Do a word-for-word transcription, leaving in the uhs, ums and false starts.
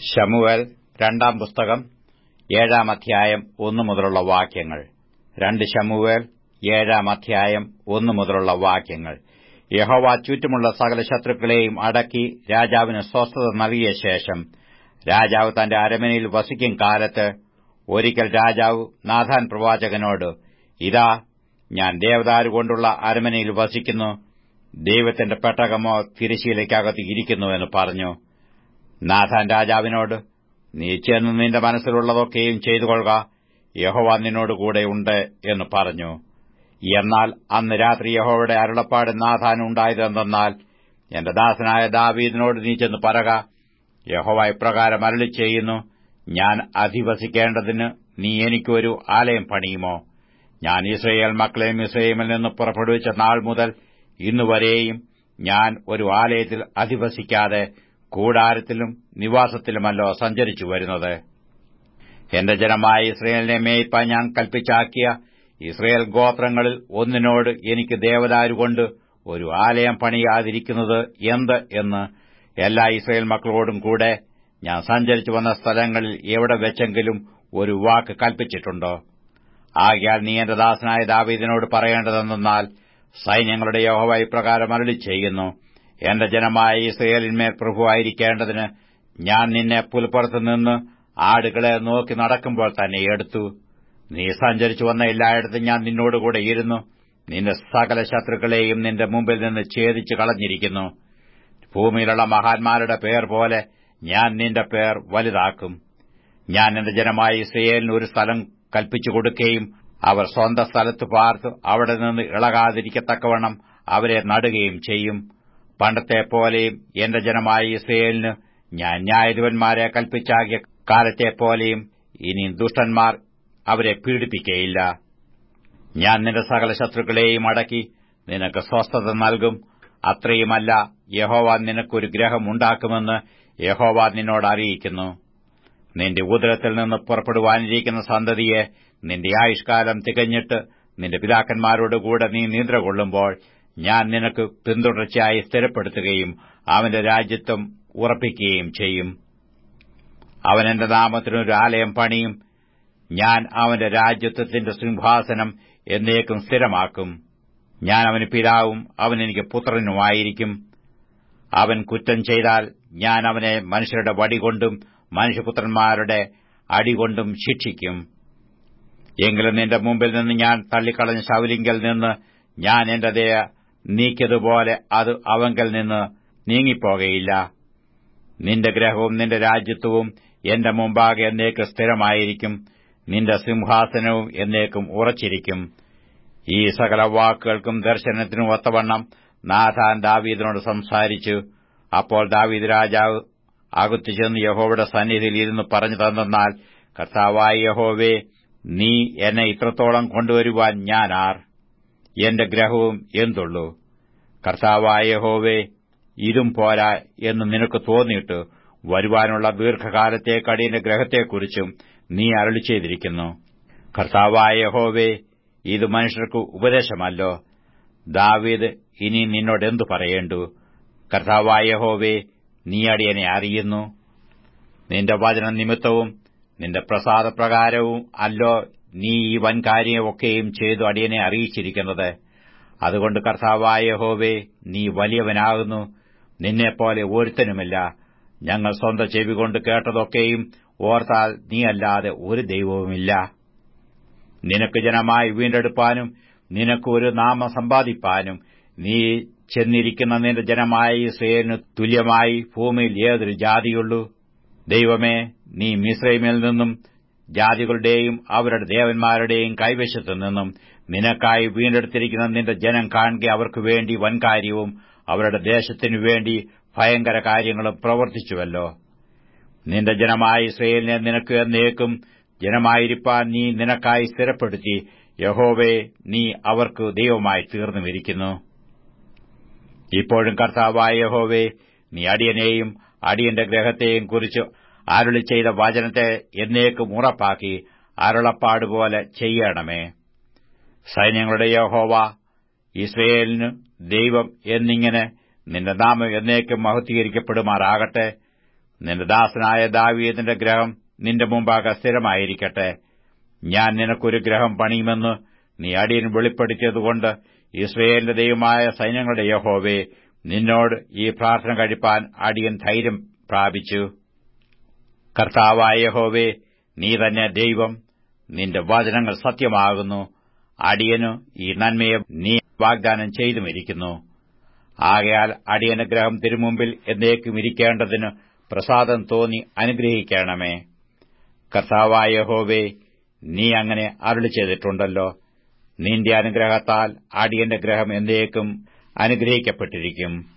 ശമൂവേൽ രണ്ടാം പുസ്തകം ഏഴാം അധ്യായം ഒന്നു മുതലുള്ള വാക്യങ്ങൾ. രണ്ട് ശമൂവേൽ ഏഴാം അധ്യായം ഒന്നു മുതലുള്ള വാക്യങ്ങൾ. യഹോവ ചുറ്റുമുള്ള സകല ശത്രുക്കളെയും അടക്കി രാജാവിന് സ്വസ്ഥത നൽകിയ ശേഷം രാജാവ് തന്റെ അരമനയിൽ വസിക്കും കാലത്ത് ഒരിക്കൽ രാജാവ് നാഥാൻ പ്രവാചകനോട്, ഇതാ, ഞാൻ ദേവദാരു കൊണ്ടുള്ള അരമനയിൽ വസിക്കുന്നു, ദൈവത്തിന്റെ പെട്ടകമോ തിരശ്ശീലയ്ക്കകത്ത് ഇരിക്കുന്നുവെന്ന് പറഞ്ഞു. നാഥാൻ രാജാവിനോട്, നീ ചെന്ന് നിന്റെ മനസ്സിലുള്ളതൊക്കെയും ചെയ്തുകൊള്ളുക, യഹോവ നിന്നോടുകൂടെ ഉണ്ട് എന്ന് പറഞ്ഞു. എന്നാൽ അന്ന് രാത്രി യഹോവയുടെ അരുളപ്പാട് നാഥാനുണ്ടായതെന്തെന്നാൽ, എന്റെ ദാസനായ ദാവീദിനോട് നീ ചെന്ന് പറക, യഹോവ ഇപ്രകാരം അരുളിച്ചെയ്യുന്നു, ഞാൻ അധിവസിക്കേണ്ടതിന് നീ എനിക്കൊരു ആലയം പണിയുമോ? ഞാൻ ഇസ്രായേൽ മക്കളെ മിസ്രയീമിൽ നിന്ന് പുറപ്പെടുവിച്ച നാൾ മുതൽ ഇന്നുവരെയും ഞാൻ ഒരു ആലയത്തിൽ അധിവസിക്കാതെ കൂടാരത്തിലും നിവാസത്തിലുമല്ലോ സഞ്ചരിച്ചു വരുന്നത്. എന്റെ ജനമായ ഇസ്രായേലിനെ മേയ്പാൻ ഞാൻ കൽപ്പിച്ചാക്കിയ ഇസ്രായേൽ ഗോത്രങ്ങളിൽ ഒന്നിനോട് എനിക്ക് ദേവദാരുകൊണ്ട് ഒരു ആലയം പണിയാതിരിക്കുന്നത് എന്ത് എന്ന് എല്ലാ ഇസ്രായേൽ മക്കളോടും കൂടെ ഞാൻ സഞ്ചരിച്ചു വന്ന സ്ഥലങ്ങളിൽ എവിടെ വെച്ചെങ്കിലും ഒരു വാക്ക് കൽപ്പിച്ചിട്ടുണ്ടോ? ആകയാൽ നീ എന്റെ ദാസനായ ദാവീദിനോട് പറയേണ്ടതെന്നാൽ, സൈന്യങ്ങളുടെ യഹോവ ഇപ്രകാരം അരുളിച്ചെയ്യുന്നു, എന്റെ ജനമായ ഇസ്രായേലിന്മേൽ പ്രഭുവായിരിക്കേണ്ടതിന് ഞാൻ നിന്നെ പുൽപ്പുറത്ത് നിന്ന് ആടുകളെ നോക്കി നടക്കുമ്പോൾ തന്നെ എടുത്തു. നീ സഞ്ചരിച്ചു വന്ന എല്ലായിടത്തും ഞാൻ നിന്നോടുകൂടെ ഇരുന്നു നിന്റെ സകല ശത്രുക്കളെയും നിന്റെ മുമ്പിൽ നിന്ന് ഛേദിച്ചു കളഞ്ഞിരിക്കുന്നു. ഭൂമിയിലുള്ള മഹാന്മാരുടെ പേർ പോലെ ഞാൻ നിന്റെ പേർ വലുതാക്കും. ഞാൻ എന്റെ ജനമായ ഇസ്രായേലിന് ഒരു സ്ഥലം കൽപ്പിച്ചു കൊടുക്കുകയും അവർ സ്വന്തം സ്ഥലത്ത് പാർത്ത് അവിടെ നിന്ന് ഇളകാതിരിക്കത്തക്കവണ്ണം അവരെ നടുകയും ചെയ്യും. പണ്ടത്തെപ്പോലെയും എന്റെ ജനമായ ഇസ്രായേലിന് ഞാൻ ന്യായാധിപന്മാരെ കൽപ്പിച്ചാകിയ കാലത്തെപ്പോലെയും ഇനി ദുഷ്ടന്മാർ അവരെ പീഡിപ്പിക്കയില്ല. ഞാൻ നിന്റെ സകല ശത്രുക്കളെയും അടക്കി നിനക്ക് സ്വസ്ഥത നൽകും. അത്രയുമല്ല, യഹോവ നിനക്കൊരു ഗ്രഹം ഉണ്ടാക്കുമെന്ന് യഹോവ നിന്നോട് അറിയിക്കുന്നു. നിന്റെ ഉദരത്തിൽ നിന്ന് പുറപ്പെടുവാനിരിക്കുന്ന സന്തതിയെ നിന്റെ ആയുഷ്കാലം തികഞ്ഞിട്ട് നിന്റെ പിതാക്കന്മാരോടുകൂടെ നീ നിദ്ര കൊള്ളുമ്പോൾ ഞാൻ നിനക്ക് പിന്തുടർച്ചയായി സ്ഥിരപ്പെടുത്തുകയും അവന്റെ രാജ്യത്വം ഉറപ്പിക്കുകയും ചെയ്യും. അവൻ എന്റെ നാമത്തിനൊരു ആലയം പണിയും. ഞാൻ അവന്റെ രാജ്യത്വത്തിന്റെ സിംഹാസനം എന്നേക്കും സ്ഥിരമാക്കും. ഞാൻ അവന് പിതാവും അവൻ എനിക്ക് പുത്രനുമായിരിക്കും. അവൻ കുറ്റം ചെയ്താൽ ഞാൻ അവനെ മനുഷ്യരുടെ വടികൊണ്ടും മനുഷ്യപുത്രന്മാരുടെ അടികൊണ്ടും ശിക്ഷിക്കും. എങ്കിലും നിന്റെ മുമ്പിൽ നിന്ന് ഞാൻ തള്ളിക്കളഞ്ഞ ശൗലിങ്കൽ നിന്ന് ഞാൻ എന്റെ ദയ നീക്കിയതുപോലെ അത് അവങ്കൽ നിന്ന് നീങ്ങിപ്പോകയില്ല. നിന്റെ ഗ്രഹവും നിന്റെ രാജ്യത്വവും എന്റെ മുമ്പാകെ എന്നേക്കും സ്ഥിരമായിരിക്കും. നിന്റെ സിംഹാസനവും എന്നേക്കും ഉറച്ചിരിക്കും. ഈ സകല വാക്കുകൾക്കും ദർശനത്തിനും ഒത്തവണ്ണം നാഥാൻ ദാവീദിനോട് സംസാരിച്ചു. അപ്പോൾ ദാവീദ് രാജാവ് അകത്തു ചെന്ന് യഹോവയുടെ സന്നിധിയിൽ ഇരുന്ന് പറഞ്ഞു തന്നാൽ, കർത്താവായ യഹോവേ, നീ എന്നെ ഇത്രത്തോളം കൊണ്ടുവരുവാൻ ഞാൻ ആർ? എന്റെ ഗ്രഹവും എന്തുള്ളൂ? കർത്താവായ യഹോവേ, ഇതും പോരാ എന്ന് നിനക്ക് തോന്നിയിട്ട് വരുവാനുള്ള ദീർഘകാലത്തേക്ക് അടിയന്റെ ഗ്രഹത്തെക്കുറിച്ചും നീ അരുളി ചെയ്തിരിക്കുന്നു. കർത്താവായ യഹോവേ, ഇത് മനുഷ്യർക്ക് ഉപദേശമല്ലോ. ദാവീദ് ഇനി നിന്നോടെന്തു പറയേണ്ടു? കർത്താവായ യഹോവേ, നീ അടിയനെ അറിയുന്നു. നിന്റെ വചന നിമിത്തവും നിന്റെ പ്രസാദപ്രകാരവും അല്ലോ നീ ഈ വൻകാര്യമൊക്കെയും ചെയ്തു അടിയനെ അറിയിച്ചിരിക്കുന്നത്. അതുകൊണ്ട് കർത്താവായ യഹോവേ, നീ വലിയവനാകുന്നു. നിന്നെപ്പോലെ ഒരുത്തനുമില്ല. ഞങ്ങൾ സ്വന്തം ചെവികൊണ്ട് കേട്ടതൊക്കെയും ഓർത്താൽ നീ അല്ലാതെ ഒരു ദൈവവുമില്ല. നിനക്ക് ജനമായി വീണ്ടെടുപ്പാനും നിനക്ക് ഒരു നാമം സമ്പാദിപ്പാനും നീ ചെന്നിരിക്കുന്ന നിന്റെ ജനമായ ഇസ്രായേലിന് തുല്യമായി ഭൂമിയിൽ ഏതൊരു ജാതിയുള്ളൂ? ദൈവമേ, നീ മിസ്രയീമിൽ നിന്നും ജാതികളുടെയും അവരുടെ ദേവന്മാരുടെയും കൈവശത്തു നിന്നും നിനക്കായി വീണ്ടെടുത്തിരിക്കുന്ന നിന്റെ ജനം കാണുക അവർക്ക് വേണ്ടി വൻകാര്യവും അവരുടെ ദേശത്തിനു വേണ്ടി ഭയങ്കര കാര്യങ്ങളും പ്രവർത്തിച്ചുവല്ലോ. നിന്റെ ജനമായ ഇസ്രായേലിനെ നിനക്ക് എന്നേക്കും ജനമായിരിക്കാൻ നീ നിനക്കായി സ്ഥിരപ്പെടുത്തി. യഹോവേ, നീ അവർക്ക് ദൈവമായി തീർന്നുമിരിക്കുന്നു. ഇപ്പോഴും കർത്താവായ യഹോവേ, നീ അടിയനെയും അടിയന്റെ ഗ്രഹത്തെയും കുറിച്ച് അരുളി ചെയ്ത വചനത്തെ എന്നേക്കും ഉറപ്പാക്കി അരുളപ്പാടുപോലെ ചെയ്യണമേ. സൈന്യങ്ങളുടെ യഹോവ, ഇസ്രായേലിന് ദൈവം എന്നിങ്ങനെ നിന്റെ നാമം എന്നേക്കും മഹത്വീകരിക്കപ്പെടുമാറാകട്ടെ. നിന്റെ ദാസനായ ദാവീദിന്റെ ഗ്രഹം നിന്റെ മുമ്പാകെ സ്ഥിരമായിരിക്കട്ടെ. ഞാൻ നിനക്കൊരു ഗ്രഹം പണിയുമെന്ന് നീ അടിയൻ വെളിപ്പെടുത്തിയതുകൊണ്ട് യിസ്രായേലിന്റെ ദൈവമായ സൈന്യങ്ങളുടെ യഹോവേ, നിന്നോട് ഈ പ്രാർത്ഥന കഴിപ്പാൻ അടിയൻ ധൈര്യം പ്രാപിച്ചു. കർത്താവായ യഹോവേ, നീ തന്നെ ദൈവം, നിന്റെ വചനങ്ങൾ സത്യമാകുന്നു. അടിയനു ഈ നന്മയെ നീ വാഗ്ദാനം ചെയ്തുമിരിക്കുന്നു. ആകയാൽ അടിയന്റെ ഗ്രഹം തിരുമുമ്പിൽ എന്നേക്കും ഇരിക്കേണ്ടതിന് പ്രസാദം തോന്നി അനുഗ്രഹിക്കണമേ. കർത്താവായ യഹോവേ, നീ അങ്ങനെ അരുളി ചെയ്തിട്ടുണ്ടല്ലോ. നിന്റെ അനുഗ്രഹത്താൽ അടിയന്റെ ഗ്രഹം എന്നേക്കും അനുഗ്രഹിക്കപ്പെട്ടിരിക്കും.